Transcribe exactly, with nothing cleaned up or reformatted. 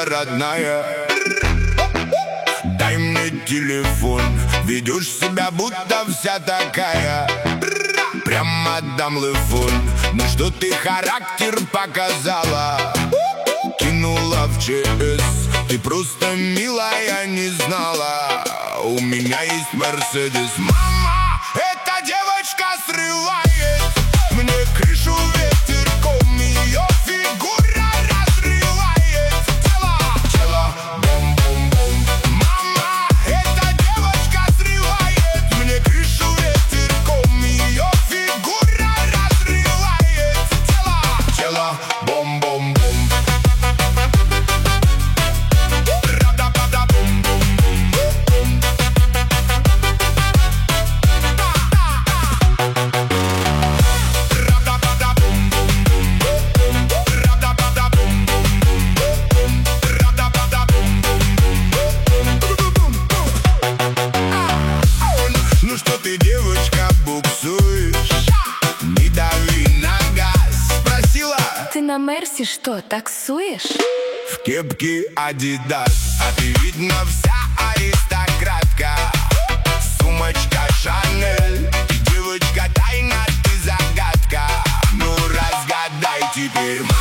родная. Дай мне телефон, ведешь себя будто вся такая. Прямо отдам лефон, ну что ты характер показала. Кинула в ЧС, ты просто милая, не знала. У меня есть Мерседес. Мама, эта девочка срывает мне крышу ветерком, ее фигура разрывает тело, тело, бом-бом-бом. Мама, эта девочка срывает мне крышу ветерком, ее фигура разрывает тело, тело, бом-бом-бом. Ну что ты, девочка, буксуешь? Не дави на газ. Спросила: ты на Мерсе что, таксуешь? в кепке Адидас. А ты, видно, вся аристократка. Сумочка Шанель. Ты девочка тайна, ты загадка. Ну разгадай теперь.